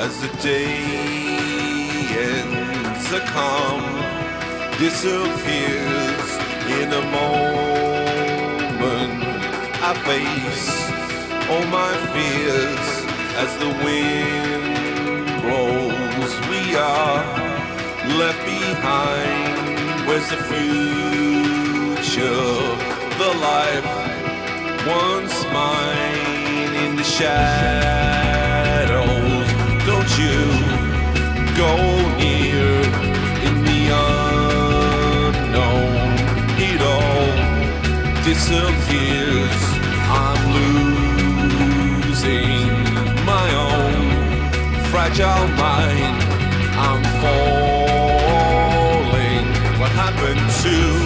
as the day ends, a calm disappears in a moment. I face all my fears as the wind blows. We are left behind. Where's the future? The life once mine in the shadows. Don't you go near in the unknown. It all disappears. I'm losing my own fragile mind. I'm falling. What happened to